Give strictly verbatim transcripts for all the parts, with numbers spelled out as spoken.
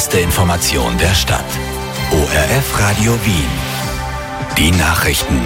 erste Information der Stadt. O R F Radio Wien. Die Nachrichten.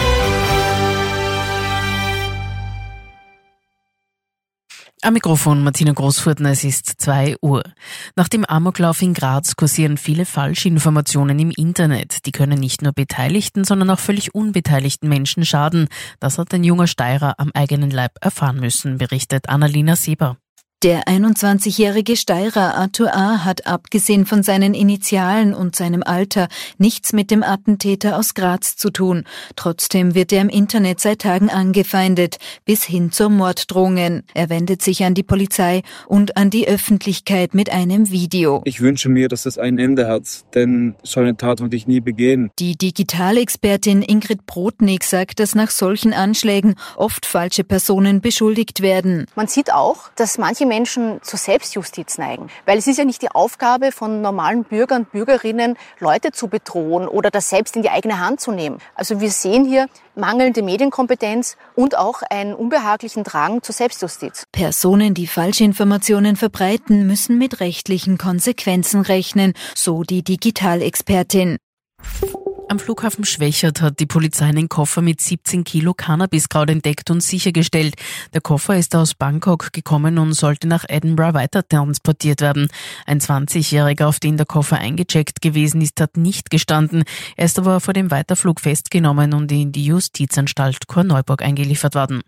Am Mikrofon Martina Großfurtner, es ist zwei Uhr. Nach dem Amoklauf in Graz kursieren viele Falschinformationen im Internet. Die können nicht nur beteiligten, sondern auch völlig unbeteiligten Menschen schaden. Das hat ein junger Steirer am eigenen Leib erfahren müssen, berichtet Annalena Seber. Der einundzwanzigjährige Steirer Arthur A. hat abgesehen von seinen Initialen und seinem Alter nichts mit dem Attentäter aus Graz zu tun. Trotzdem wird er im Internet seit Tagen angefeindet, bis hin zur Morddrohungen. Er wendet sich an die Polizei und an die Öffentlichkeit mit einem Video. Ich wünsche mir, dass das ein Ende hat, denn so eine Tat wollte ich nie begehen. Die Digitalexpertin Ingrid Brodnik sagt, dass nach solchen Anschlägen oft falsche Personen beschuldigt werden. Man sieht auch, dass manche Menschen zur Selbstjustiz neigen. Weil es ist ja nicht die Aufgabe von normalen Bürgern und Bürgerinnen, Leute zu bedrohen oder das selbst in die eigene Hand zu nehmen. Also wir sehen hier mangelnde Medienkompetenz und auch einen unbehaglichen Drang zur Selbstjustiz. Personen, die Falschinformationen verbreiten, müssen mit rechtlichen Konsequenzen rechnen, so die Digitalexpertin. Am Flughafen Schwechat hat die Polizei einen Koffer mit siebzehn Kilo Cannabiskraut entdeckt und sichergestellt. Der Koffer ist aus Bangkok gekommen und sollte nach Edinburgh weiter transportiert werden. Ein zwanzigjähriger, auf den der Koffer eingecheckt gewesen ist, hat nicht gestanden. Er ist aber vor dem Weiterflug festgenommen und in die Justizanstalt Korneuburg eingeliefert worden.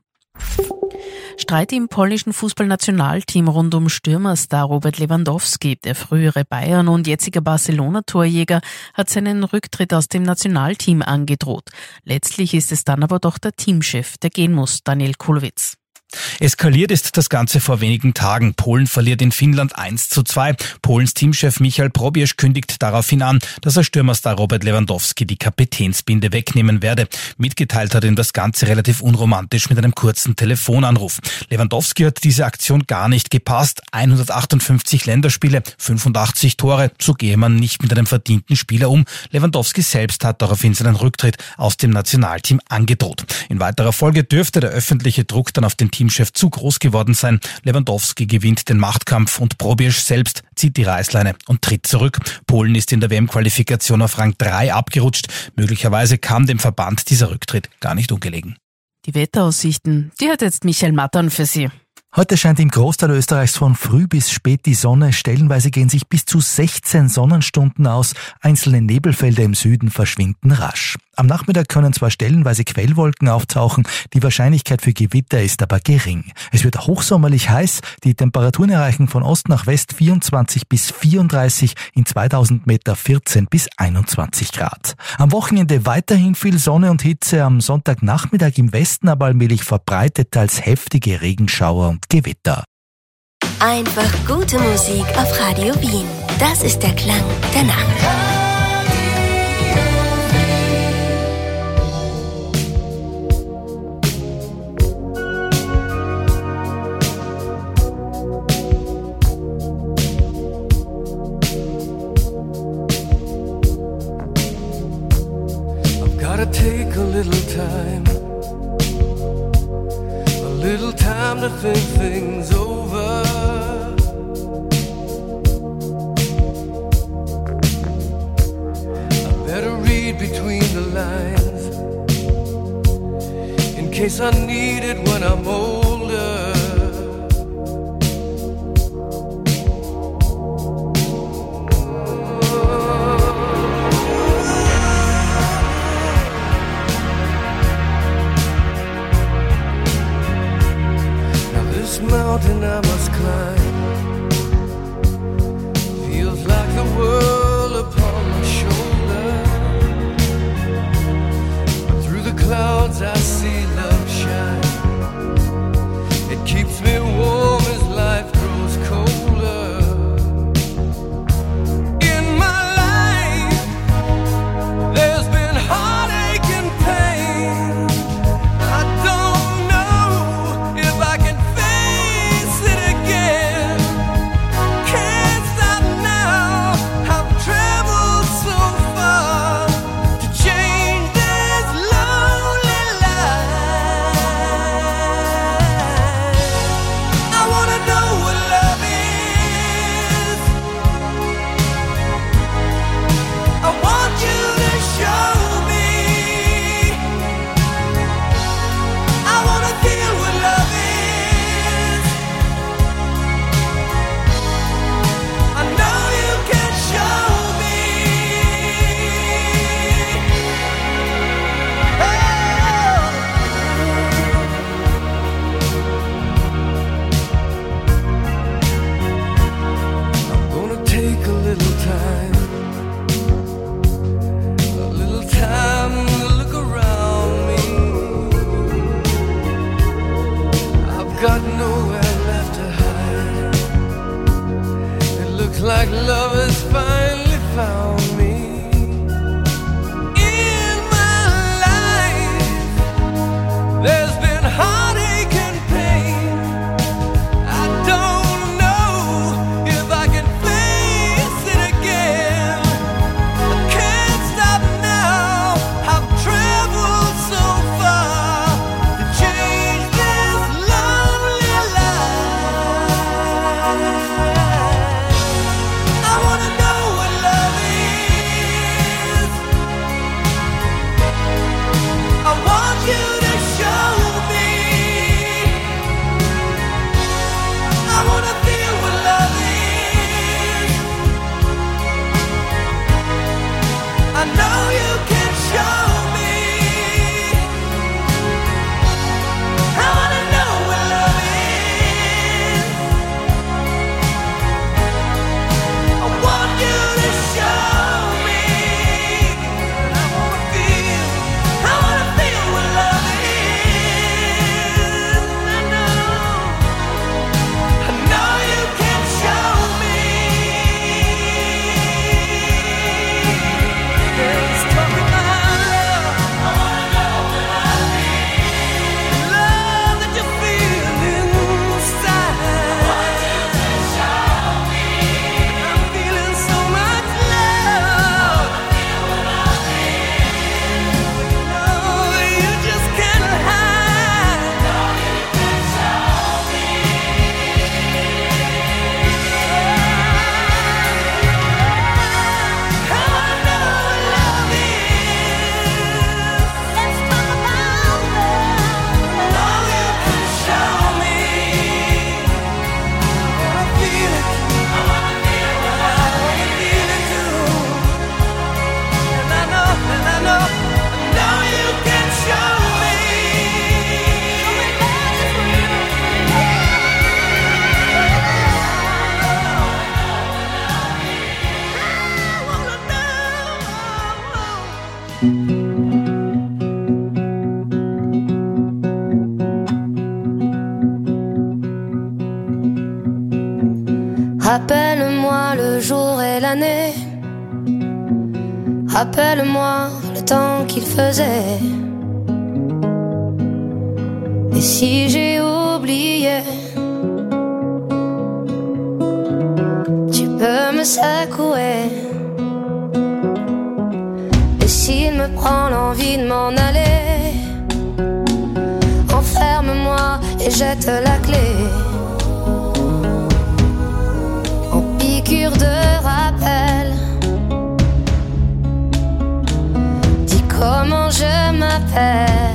Streit im polnischen Fußballnationalteam rund um Stürmerstar Robert Lewandowski. Der frühere Bayern- und jetziger Barcelona-Torjäger hat seinen Rücktritt aus dem Nationalteam angedroht. Letztlich ist es dann aber doch der Teamchef, der gehen muss, Daniel Kulowitz. Eskaliert ist das Ganze vor wenigen Tagen. Polen verliert in Finnland eins zu zwei. Polens Teamchef Michal Probierz kündigt daraufhin an, dass er Stürmerstar Robert Lewandowski die Kapitänsbinde wegnehmen werde. Mitgeteilt hat ihm das Ganze relativ unromantisch mit einem kurzen Telefonanruf. Lewandowski hat diese Aktion gar nicht gepasst. hundertachtundfünfzig Länderspiele, fünfundachtzig Tore. So gehe man nicht mit einem verdienten Spieler um. Lewandowski selbst hat daraufhin seinen Rücktritt aus dem Nationalteam angedroht. In weiterer Folge dürfte der öffentliche Druck dann auf den Teamchef zu groß geworden sein. Lewandowski gewinnt den Machtkampf und Probierz selbst zieht die Reißleine und tritt zurück. Polen ist in der W M-Qualifikation auf Rang drei abgerutscht. Möglicherweise kam dem Verband dieser Rücktritt gar nicht ungelegen. Die Wetteraussichten, die hat jetzt Michael Mattern für Sie. Heute scheint im Großteil Österreichs von früh bis spät die Sonne. Stellenweise gehen sich bis zu sechzehn Sonnenstunden aus. Einzelne Nebelfelder im Süden verschwinden rasch. Am Nachmittag können zwar stellenweise Quellwolken auftauchen, die Wahrscheinlichkeit für Gewitter ist aber gering. Es wird hochsommerlich heiß, die Temperaturen erreichen von Ost nach West vierundzwanzig bis vierunddreißig, in zweitausend Meter vierzehn bis einundzwanzig Grad. Am Wochenende weiterhin viel Sonne und Hitze, am Sonntagnachmittag im Westen aber allmählich verbreitet als heftige Regenschauer und Gewitter. Einfach gute Musik auf Radio Wien. Das ist der Klang der Nacht. Gotta take a little time, a little time to think things over. I better read between the lines, in case I need it when I'm older. Mountain I must climb feels like the world upon my shoulder. But through the clouds I see love shine. Rappelle-moi le jour et l'année, rappelle-moi le temps qu'il faisait. Et si j'ai oublié, tu peux me secouer. Et s'il me prend l'envie de m'en aller, enferme-moi et jette la clé. En piqûre de rappel, dis comment je m'appelle.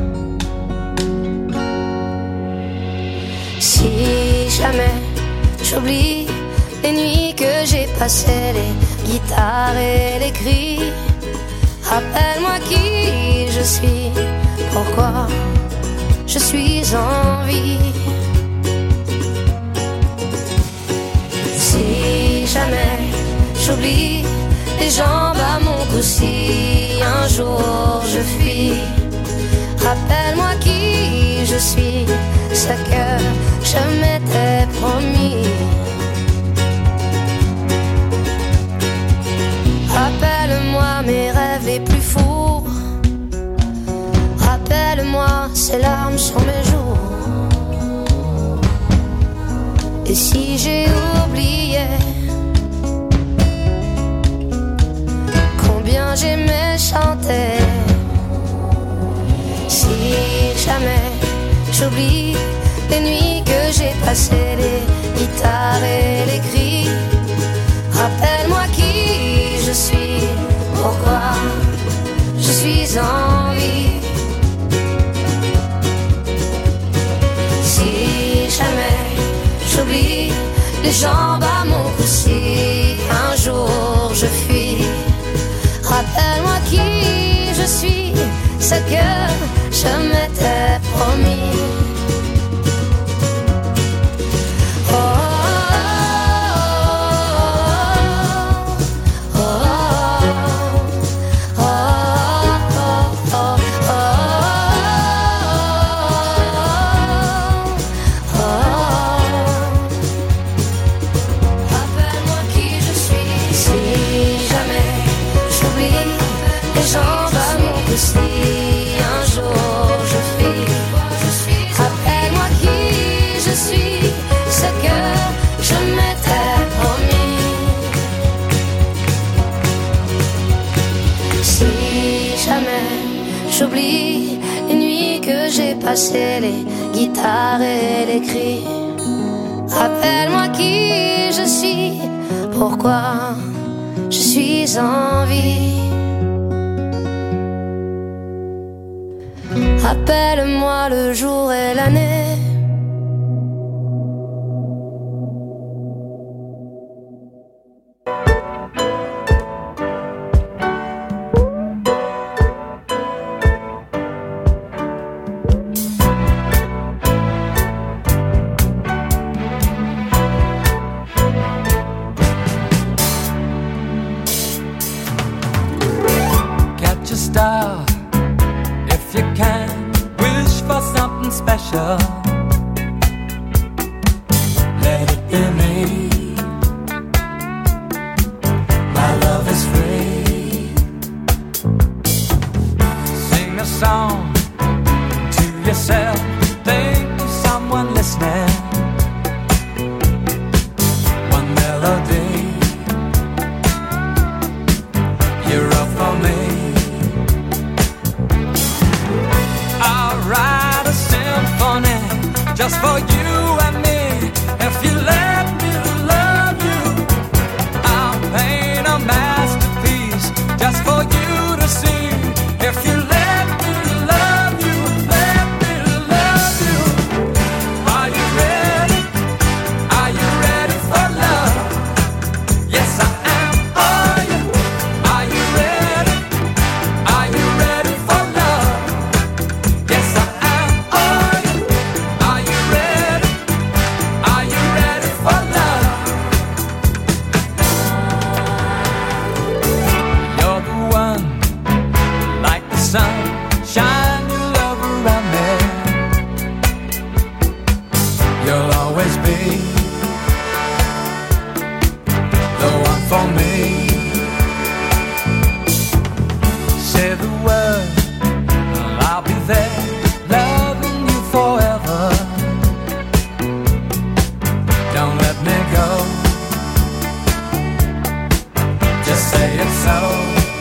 Si jamais j'oublie les nuits que j'ai passées, les guitares et les cris, rappelle-moi qui je suis, pourquoi je suis en vie. Si jamais j'oublie les jambes à mon cou, si un jour je fuis, rappelle-moi qui je suis, ce que je m'étais promis. Rappelle-moi mes rêves les plus fous, rappelle-moi ces larmes sur mes joues. Et si j'ai oublié combien j'aimais chanter, si jamais j'oublie les nuits que j'ai passées, les guitares et les cris, rappelle-moi qui je suis, pourquoi je suis en vie. Si jamais j'oublie les jambes à mon cou, si un jour je fuis, rappelle-moi qui je suis, ce que je m'étais promis. J'oublie les nuits que j'ai passées, les guitares et les cris, rappelle-moi qui je suis, pourquoi je suis en vie. Rappelle-moi le jour et l'année. Are you ready? sun shine your love around me. You'll always be the one for me. Say the word, I'll be there, loving you forever. Don't let me go, just say it so.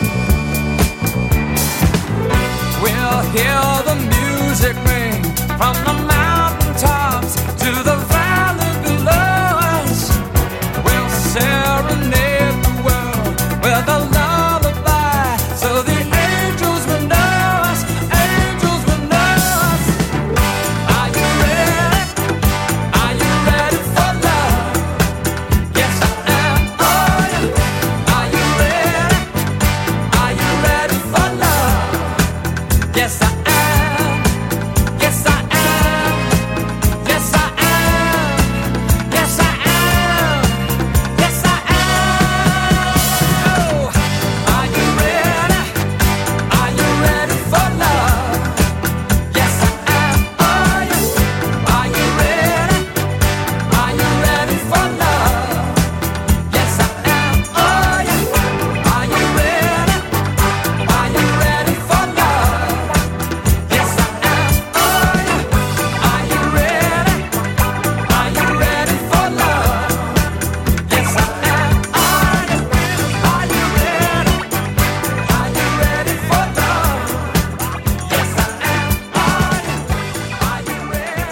We'll hear the music ring from the mountain tops to the valley below us. We'll serenade the world with a lullaby, so the angels will know us, angels will know us. Are you ready? Are you ready for love? Yes, I am. Oh, yeah. Are you ready? Are you ready for love? Yes, I am. Yes, I am. Yes, I am. Yes, I am. Yes, I am. Oh, are you ready? Are you ready for love? Yes, I am. Oh, yes. Are you ready? Are you ready for love? Yes, I am. Oh, yes. Are you ready? Are you ready for love? Yes, I am. Oh, yeah. Are you ready? Are you ready for love? Yes, I am. Oh, yeah. Are you ready? Are you ready for love? Yes, I am. Oh, yeah. Are you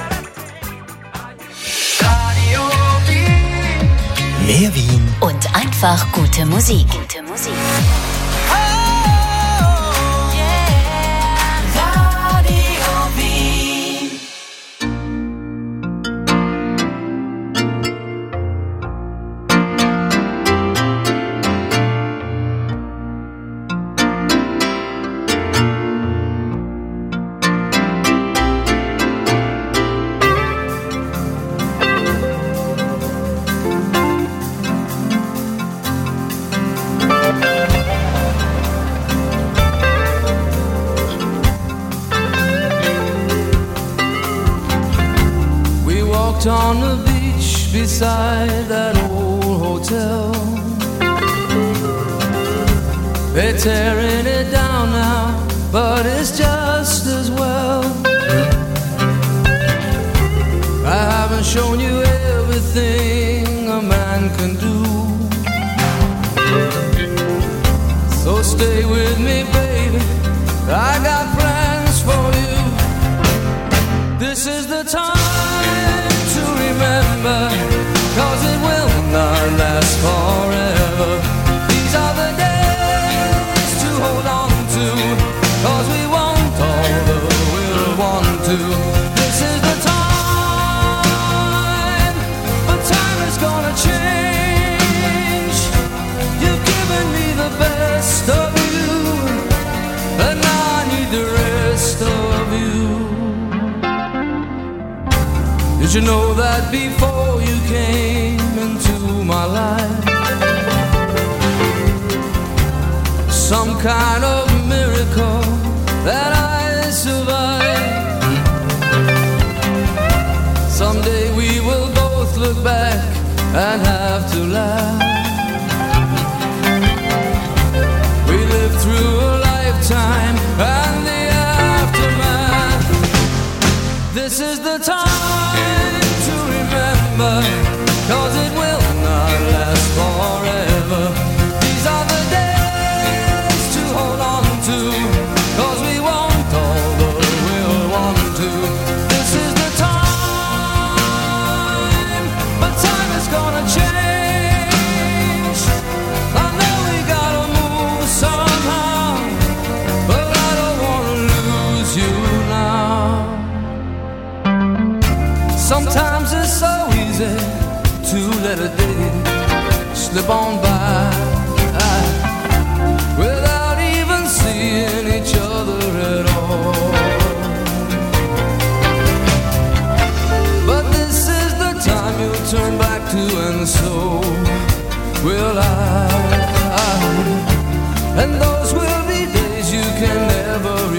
ready? Radio Wien. Mehr Wien. Und einfach gute Musik. Gute Musik. We walked on the beach beside that old hotel. They're tearing it down now, but it's just as well. I haven't shown you everything a man can do, so stay with me, baby. I got plans for you. This is the time to remember, cause it will not last forever. These are the days to hold on to, cause we want all the we'll want to. This is the time, but time is gonna change. You've given me the best of you, and now I need the rest of you. Did you know that before you came into my life, some kind of miracle that I survived? Someday we will both look back and have to laugh. We lived through a lifetime and the aftermath. This is the time to remember, cause it will not last forever. These are the days to hold on to, cause we want all the we'll want to. This is the time, but time is gonna change. I know we gotta move somehow, but I don't wanna lose you now. Sometimes it's so easy to let a day slip on by without even seeing each other at all. But this is the time you'll turn back to, and so will I. And those will be days you can never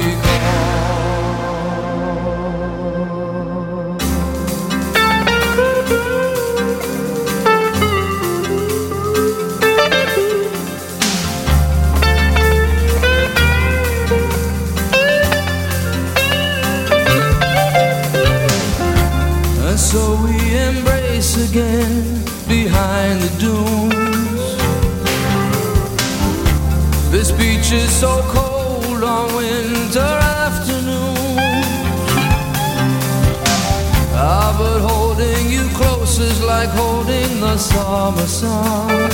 beaches so cold on winter afternoons. Ah, but holding you close is like holding the summer sun.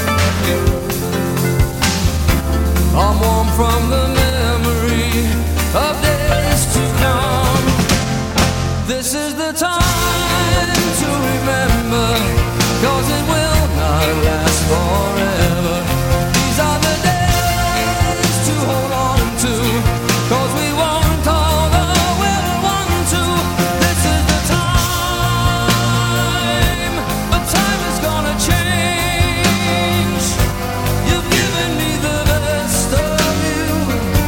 I'm warm from the memory of days to come. This is the time to remember, 'cause it will not last forever. These are the days to hold on to, 'cause we won't all the will want to. This is the time, but time is gonna change. You've given me the best of you,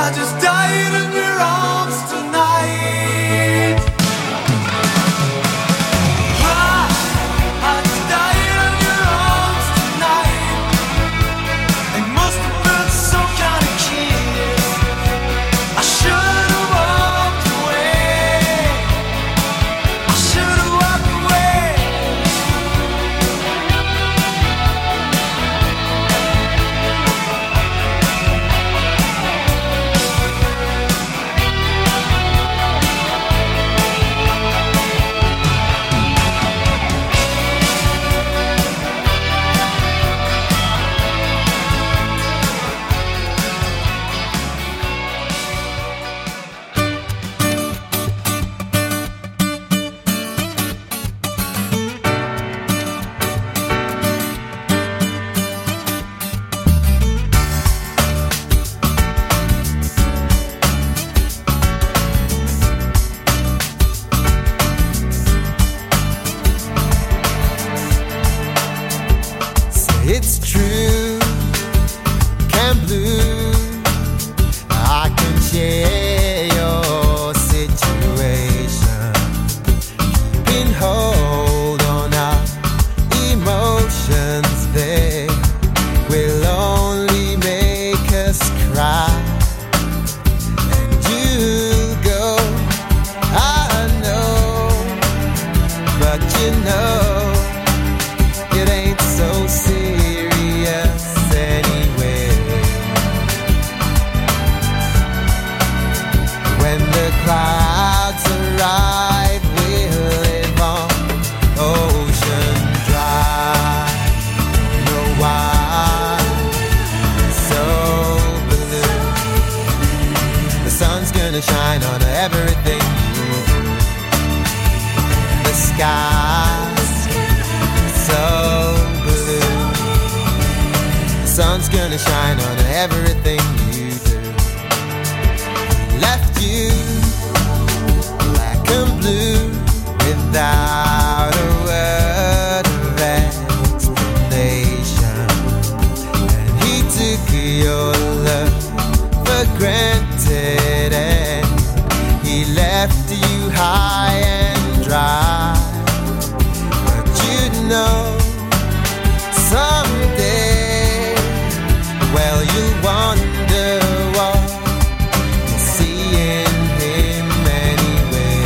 I just died in your arms tonight. I, I just died in your arms tonight. It must have been some kind of kiss. I should have walked away. I should have walked away. It's true, Camp Blue, I can share your situation. Can hold on our emotions, they will only make us cry. And you go, I know, but you know it ain't so serious anyway. When the clouds arrive, we'll live on ocean drive. Don't know why so blue. The sun's gonna shine on everything you do. The sky's so blue. The sun's gonna shine on everything you do. Left you black and blue without a word of explanation. And he took your love for granted, and he left you high and dry. But you know someday, well, you'll wonder what you see in him anyway.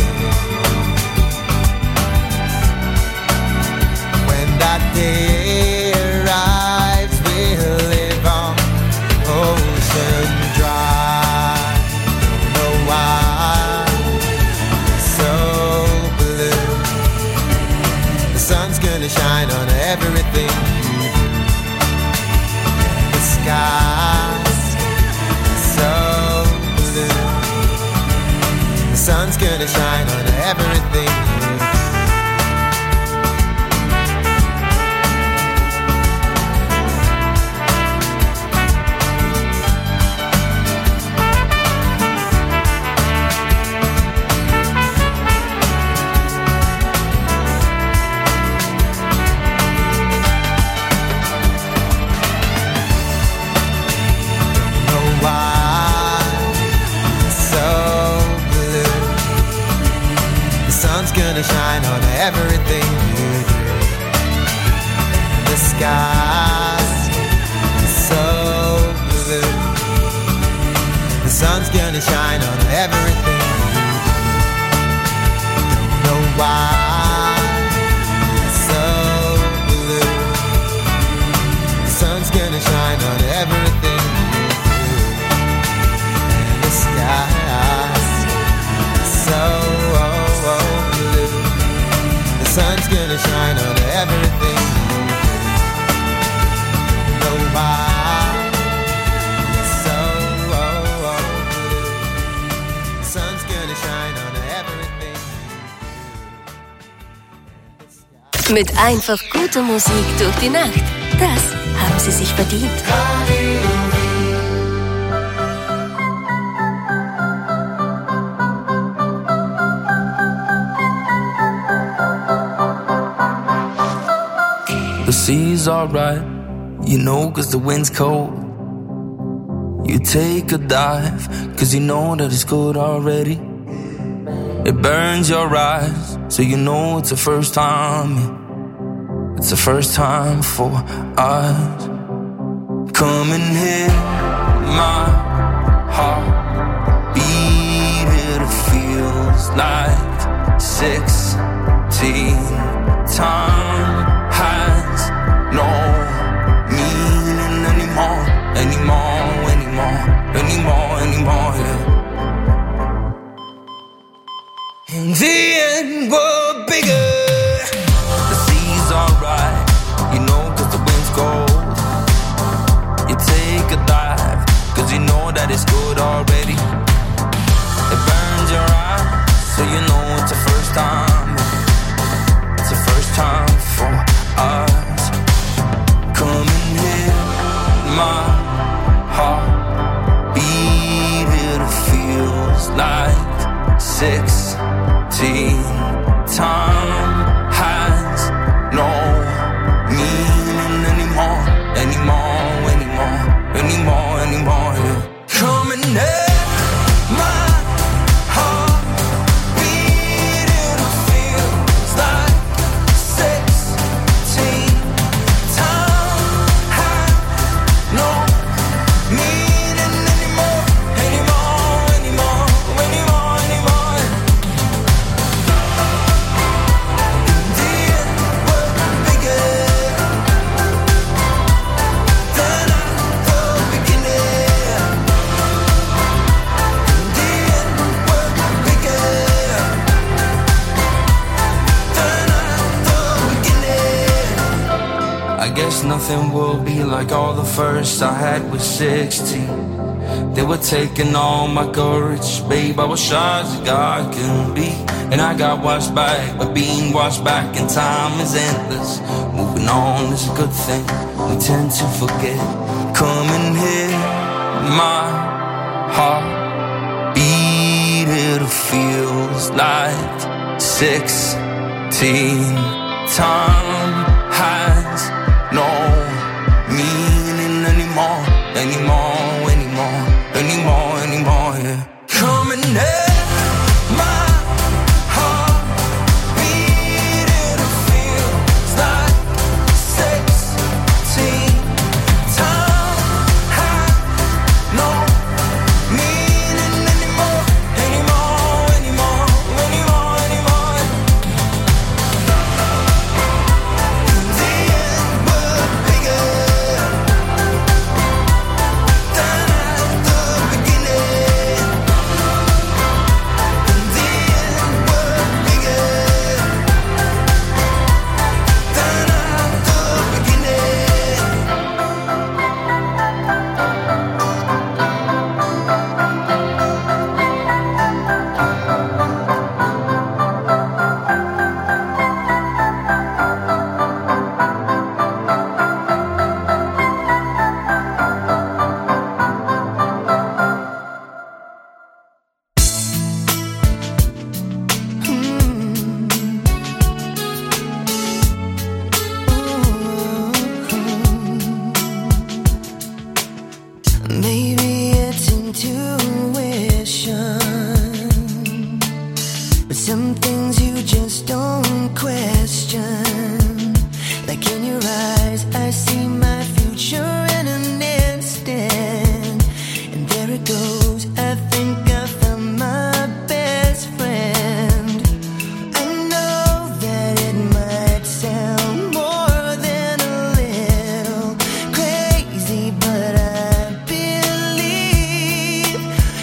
When that day arrives, we'll live on ocean drive. Don't know why so blue. The sun's gonna shine on everything you do. The sky's so blue. The sun's gonna shine on everything you do. Gonna shine on everything you do. The sky's so blue. The sun's gonna shine on everything you do. Don't know why it's so blue. The sun's gonna shine on everything you do. And the sky's so blue. The sun's gonna shine on everything you do. Know why it's so blue. The sun's gonna shine on everything you do. Mit einfach guter Musik durch die Nacht. Das haben Sie sich verdient. The sea's alright, you know, 'cause the wind's cold. You take a dive, cause you know that it's good already. It burns your eyes, so you know it's the first time. It's the first time for us. Come and hit my heart beat. It feels like sixteen. Time has no meaning anymore, anymore, anymore, anymore, anymore, yeah. In the end, we're bigger. The sea's alright, you know, cause the wind's cold. You take a dive, cause you know that it's good already. It burns your eyes, so you know it's the first time. It's the first time for us. Come and hit my heart beat. It feels like sixteen. Time has no meaning anymore, anymore, anymore, anymore, anymore, yeah. Come and hit my heart beat. It feels like sixteen. Time has no meaning anymore, anymore, anymore, anymore, anymore. In the end, we're bigger than at the beginning. In the end, we're bigger than at the beginning. I guess nothing will be like all the firsts I had with sixteen. They were taking all my courage, babe. I was shy as a God can be. And I got washed back, but being washed back in time is endless. Moving on is a good thing, we tend to forget. Come and hit my heart beat. It feels like sixteen. Time has no meaning anymore, anymore, anymore, anymore, anymore, yeah. Come and hit my heart beat. It feels like sixteen. Time has no meaning anymore, anymore, anymore, anymore, anymore. In the end, we're bigger than at the beginning. In the end, we're bigger than at the beginning. Maybe it's intuition, but some things you just don't question. Like in your eyes, I see my future in an instant. And there it goes, I think I found my best friend. I know that it might sound more than a little crazy, but I believe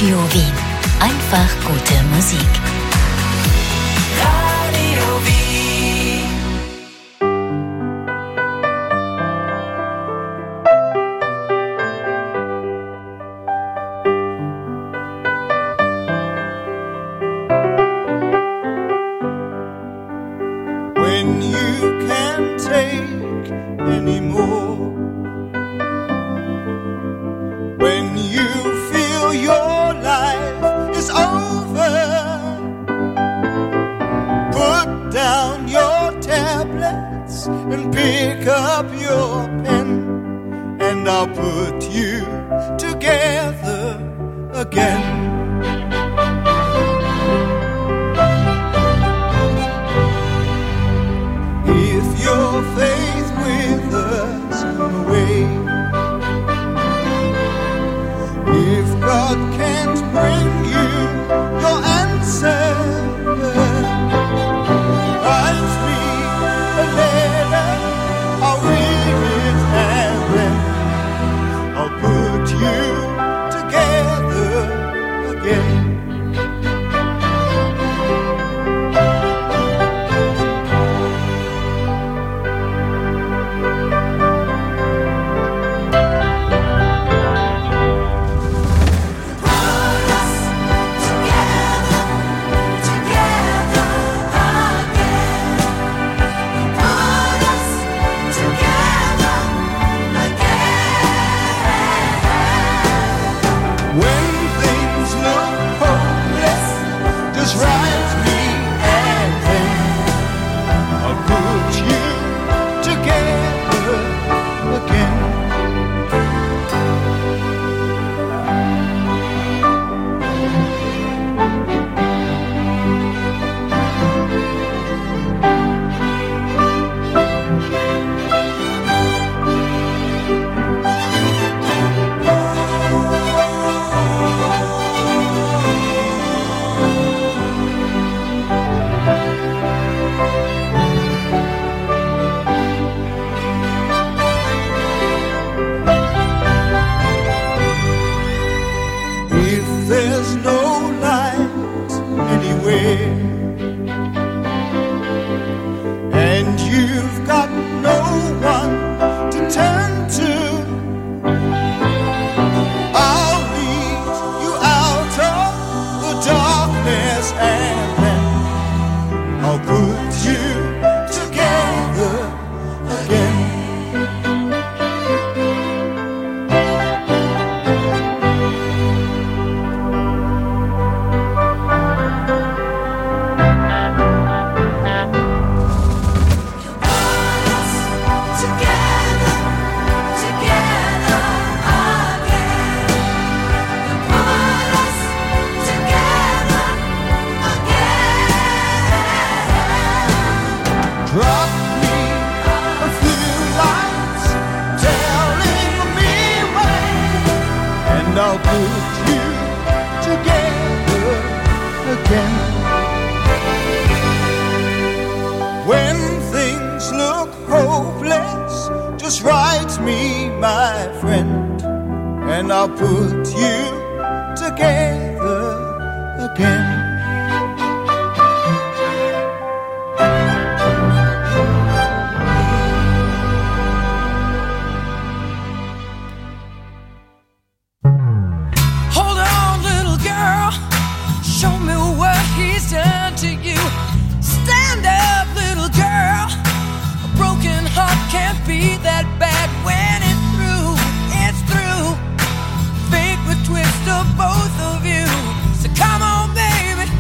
Radio Wien. Einfach gute Musik. Radio Wien. When you can't take anymore, when you feel your life is over, put down your tablets and pick up your pen, and I'll put you together again. If your faith withers away, if God can't bring you your answer, write me a letter, I'll read it and then I'll put you together again. Both of you, so come on, baby.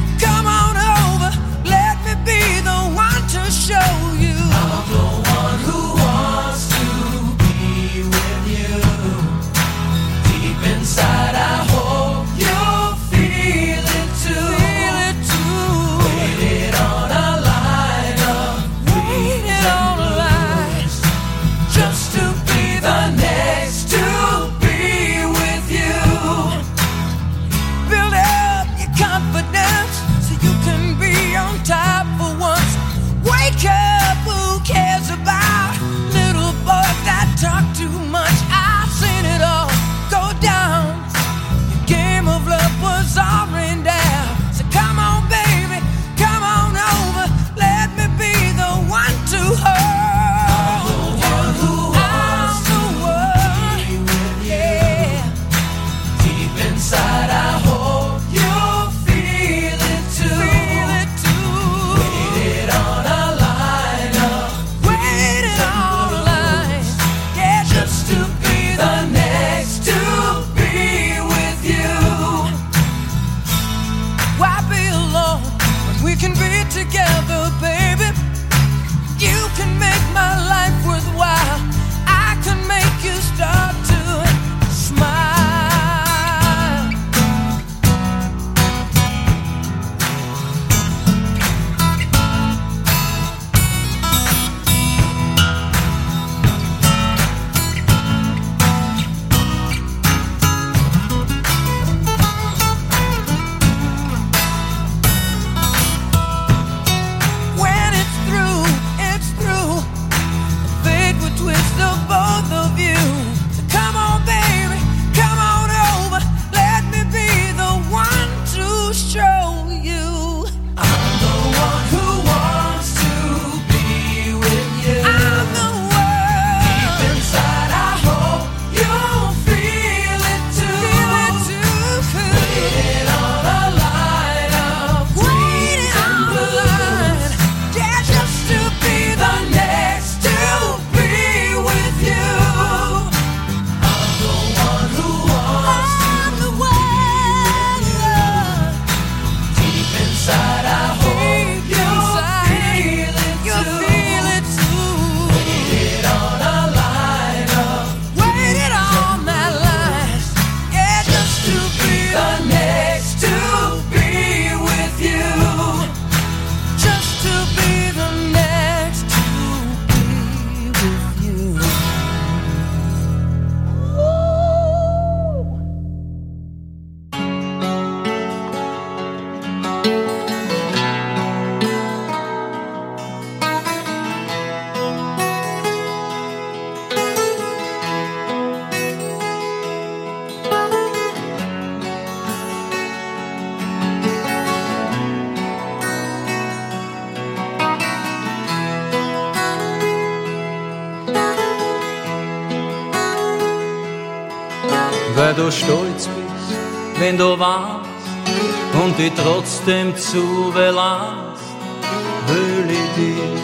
weil du stolz bist, wenn du warst und dich trotzdem zu belasst, will ich dich.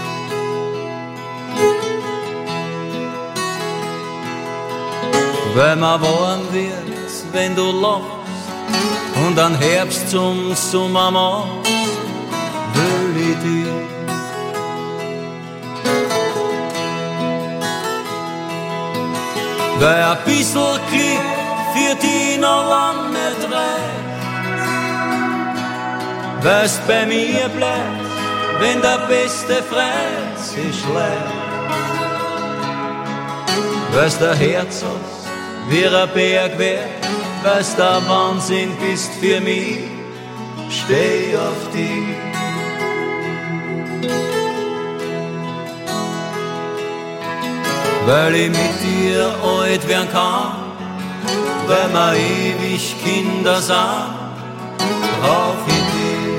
Weil mir warm wird, wenn du lachst und an Herbst zum Sommer machst, will ich dich. Weil ein bisschen Glück für dich noch lang nicht reicht, weil's bei mir bleibt, wenn der beste Freund sich schlägt. Weil's der Herz hast, wie ein Berg wär, weil's der Wahnsinn bist für mich, steh auf dich. Weil ich mit dir alt werden kann, weil wir ewig Kinder sind, brauch ich dich.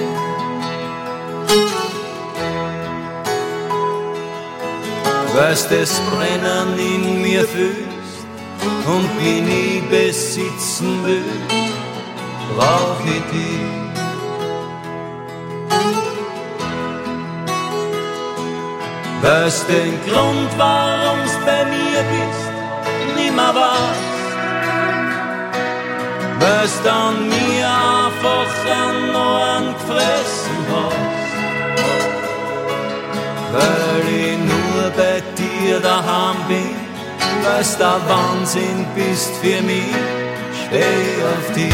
Weil's das Brennen in mir fühlst und mich nie besitzen will, brauch ich dich. Weil's den Grund, warum's bei mir bist, nimmer weißt, weil's dann mir einfach an Ohren gefressen hast, weil ich nur bei dir daheim bin, weil's der Wahnsinn bist für mich, steh auf dich.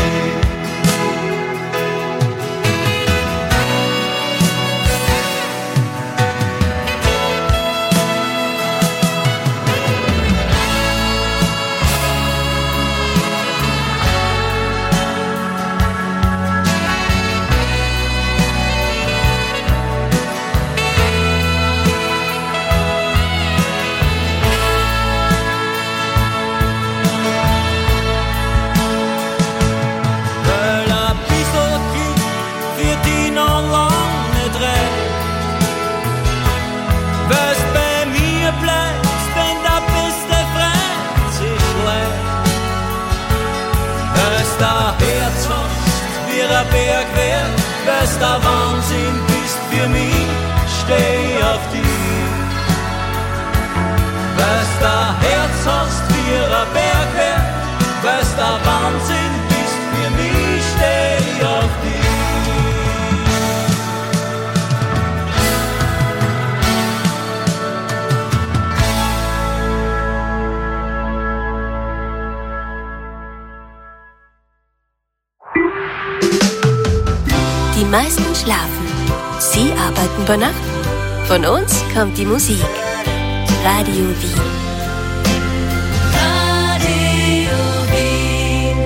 Berg wär, weil's der Wahnsinn bist für mich, steh auf dich. Weil's der Herz hast wie ein Berg wär, weil's der Wahnsinn bist für mich, steh auf dich. Die meisten schlafen. Sie arbeiten bei Nacht. Von uns kommt die Musik. Radio Wien. Radio Wien.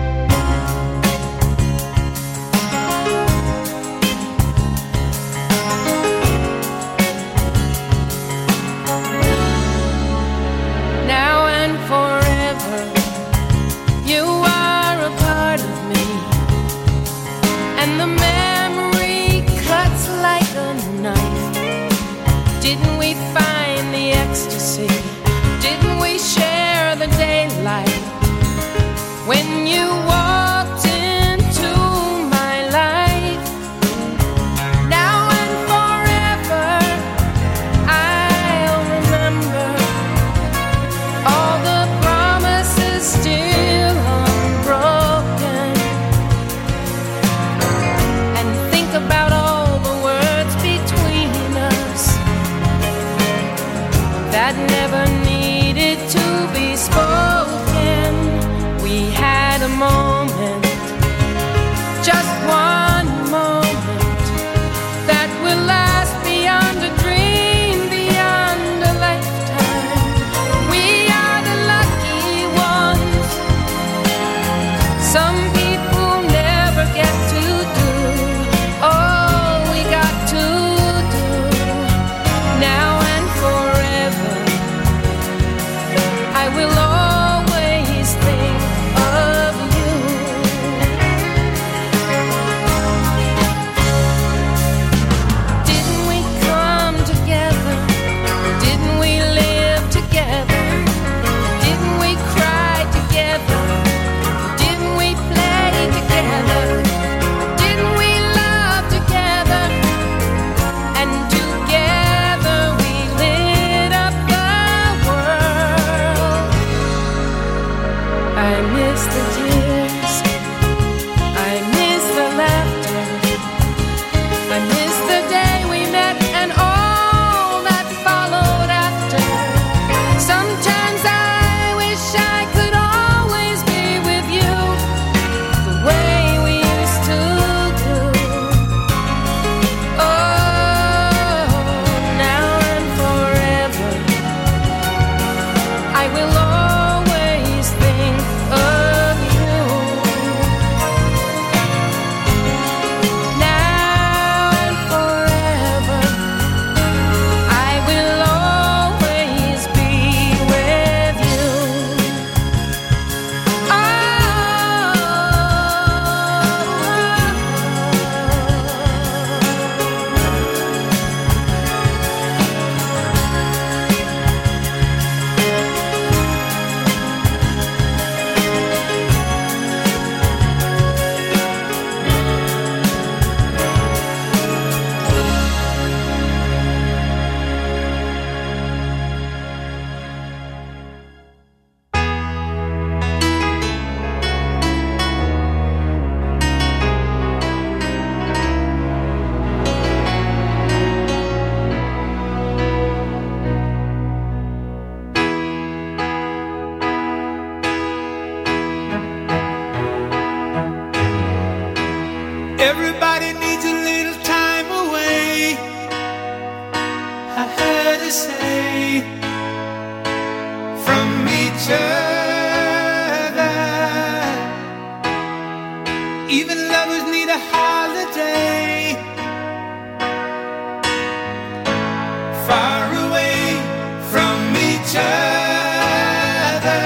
Now and forever, you are a part of me, and the like a knife. Didn't we find the ecstasy miss the tears, I miss the laughter, I miss the day we met and all that followed after. Sometimes I wish I could always be with you, the way we used to do. Oh, now and forever, I will always think of you. Now and forever, I will always be with you. Everybody needs a little time away, I heard her say, from each other. Even lovers need a holiday, far away from each other.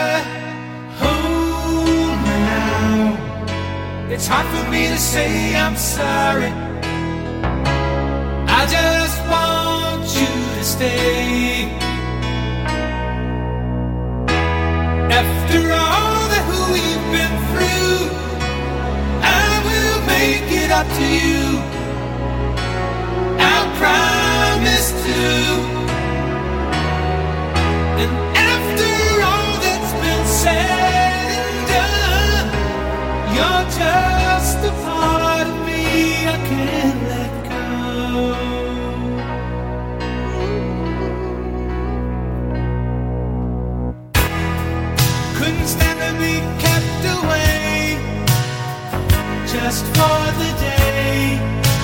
Hold me now, it's hard for me to say I'm sorry. I just want you to stay. After all that we've been through, I will make it up to you. I promise to. And after all that's been said and done, you're just a part of me I can't let go. Couldn't stand to be kept away just for the day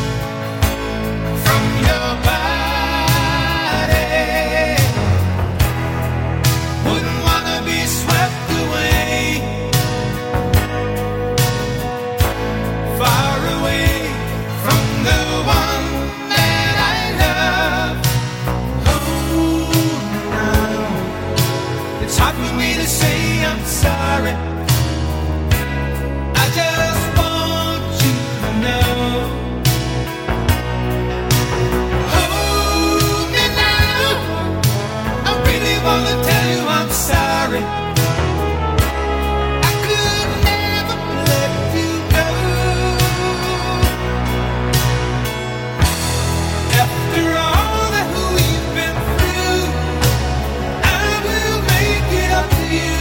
from your body. Wouldn't wanna be swept away, far away from the one that I love. Oh, now it's hard for me to say I'm sorry. I just want you to know. Hold me now, I really wanna tell you I'm sorry. I could never let you go. After all that we've been through, I will make it up to you.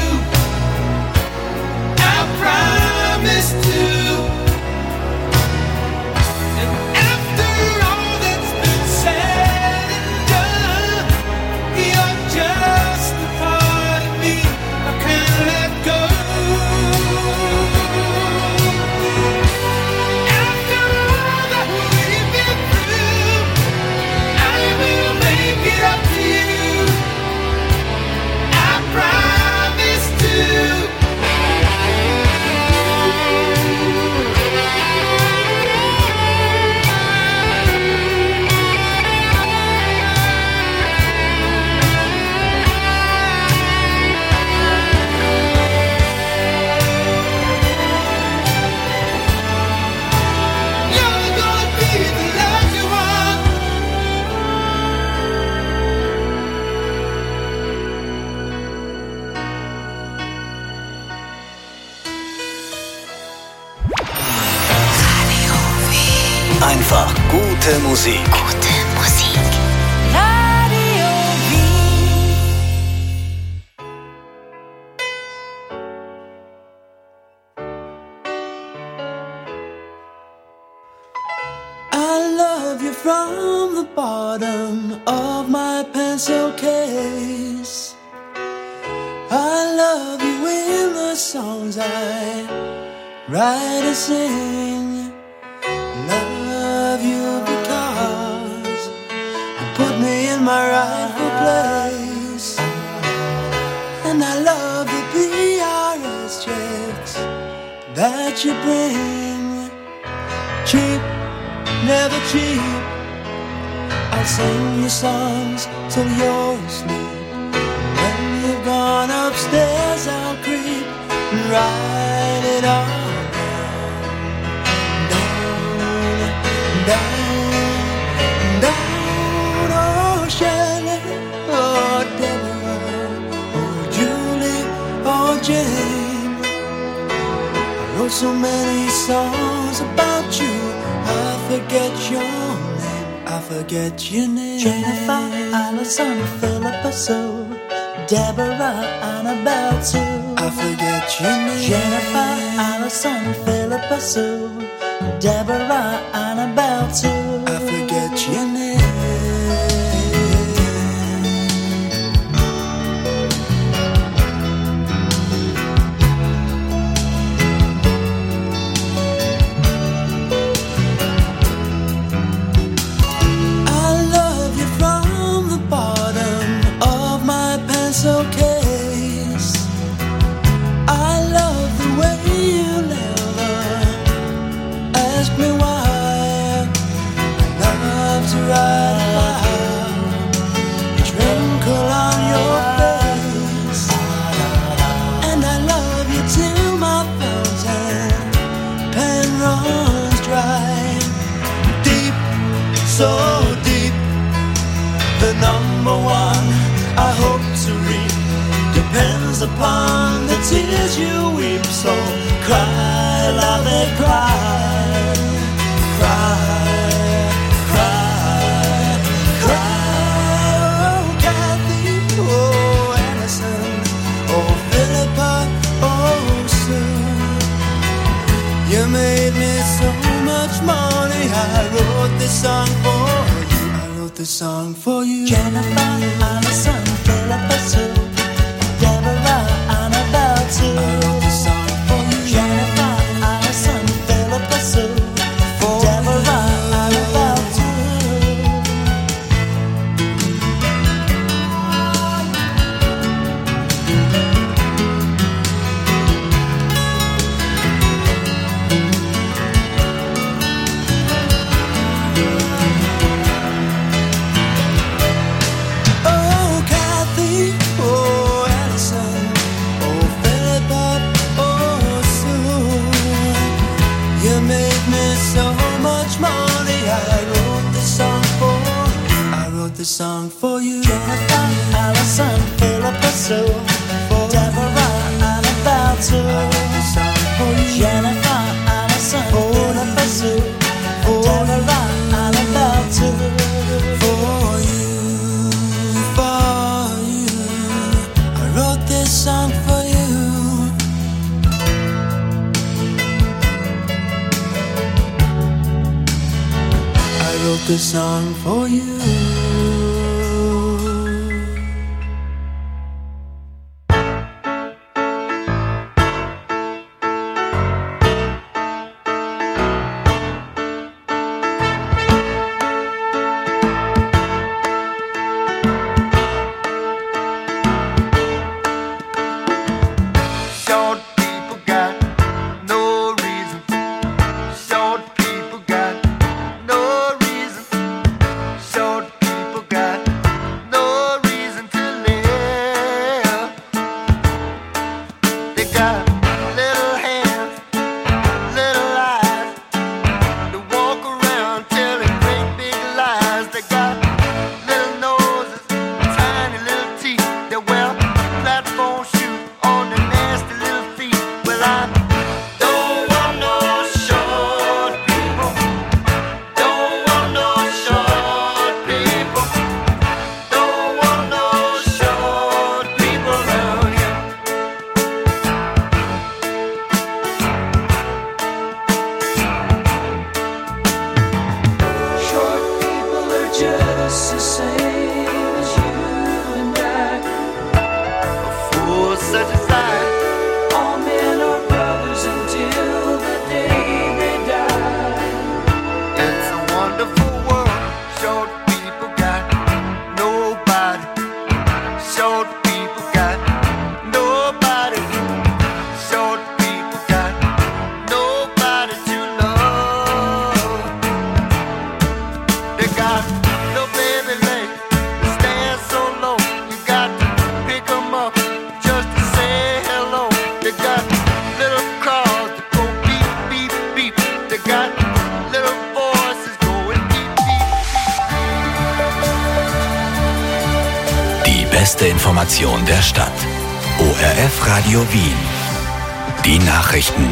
I promise to. And after all that's been said and done, you're just a part of me I can't let go. After all that we've been through, I will make it up to you. I promise to. You're gonna be the love you want. Einfach gute Musik. Gute Musik. Radio Wien. from the bottom of my pencil case. I love you in the songs I write and sing. Love you because you put me in my rightful place. And I love the P R S checks that you bring. Cheap, never cheap. I'll sing you songs till you're asleep. When you've gone upstairs I'll creep and write it all down, down, down. Oh Shelley, oh Deborah, oh Julie, oh Jane. I wrote so many songs about you, I forget your name, I forget your name. Jennifer, Allison, Philippa Sue, Deborah, Annabelle too. I forget your name. Jennifer, Allison, Philippa Sue, Deborah, Annabelle too. I forget your name. So deep, the number one I hope to reap depends upon the tears you weep. So cry, love it, cry, cry, cry, cry. Oh Kathy, oh Allison, oh Philippa, oh Sue. You made me so much money, I wrote this song for you, I wrote this song for you. Jennifer, Allison, Philippa Sue, Deborah, Annabelle too. I wrote this song for you. Jennifer, Allison, Philippa Sue, Deborah, Annabelle this song for you. Jennifer, Allison, Philippa Sue, Deborah, Annabelle too. I wrote this song for you. Jennifer, Allison, Philippa Sue, Deborah, Annabelle too. For you, for you, I wrote this song for you. I wrote this song for you. such a sign. All men are brothers until the day they die. It's a wonderful world. Short people got nobody. Short people got nobody. Short people got nobody to love. They got no baby legs, they stand so low. You got to pick 'em up just to say hello. They got little cars that go beep, beep, beep. They got little voices going beep, beep. Die beste Information der Stadt. O R F Radio Wien. Die Nachrichten.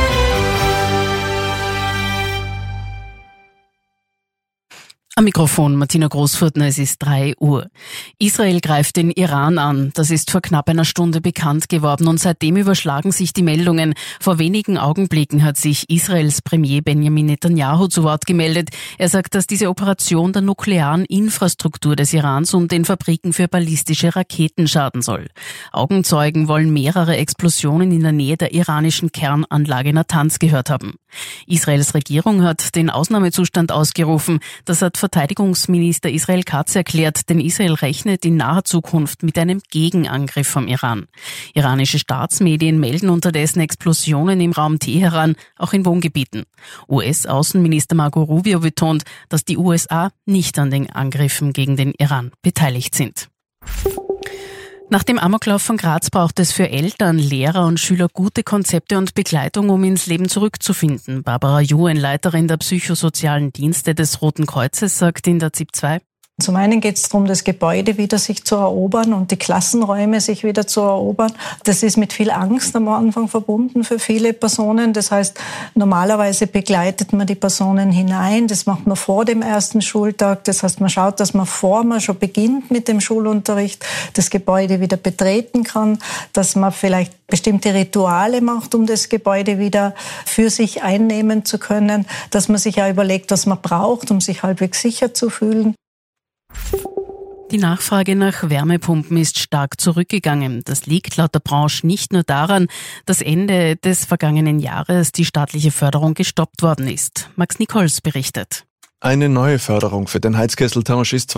Am Mikrofon Martina Großfurtner, es ist drei Uhr. Israel greift den Iran an. Das ist vor knapp einer Stunde bekannt geworden und seitdem überschlagen sich die Meldungen. Vor wenigen Augenblicken hat sich Israels Premier Benjamin Netanyahu zu Wort gemeldet. Er sagt, dass diese Operation der nuklearen Infrastruktur des Irans und den Fabriken für ballistische Raketen schaden soll. Augenzeugen wollen mehrere Explosionen in der Nähe der iranischen Kernanlage Natanz gehört haben. Israels Regierung hat den Ausnahmezustand ausgerufen. Das hat Verteidigungsminister Israel Katz erklärt, denn Israel rechnet in naher Zukunft mit einem Gegenangriff vom Iran. Iranische Staatsmedien melden unterdessen Explosionen im Raum Teheran, auch in Wohngebieten. U S-Außenminister Marco Rubio betont, dass die U S A nicht an den Angriffen gegen den Iran beteiligt sind. Nach dem Amoklauf von Graz braucht es für Eltern, Lehrer und Schüler gute Konzepte und Begleitung, um ins Leben zurückzufinden. Barbara Juen, Leiterin der psychosozialen Dienste des Roten Kreuzes, sagt in der Z I P zwei: Zum einen geht es darum, das Gebäude wieder sich zu erobern und die Klassenräume sich wieder zu erobern. Das ist mit viel Angst am Anfang verbunden für viele Personen. Das heißt, normalerweise begleitet man die Personen hinein. Das macht man vor dem ersten Schultag. Das heißt, man schaut, dass man vor man schon beginnt mit dem Schulunterricht, das Gebäude wieder betreten kann, dass man vielleicht bestimmte Rituale macht, um das Gebäude wieder für sich einnehmen zu können, dass man sich auch überlegt, was man braucht, um sich halbwegs sicher zu fühlen. Die Nachfrage nach Wärmepumpen ist stark zurückgegangen. Das liegt laut der Branche nicht nur daran, dass Ende des vergangenen Jahres die staatliche Förderung gestoppt worden ist. Max Nichols berichtet. Eine neue Förderung für den Heizkesseltausch ist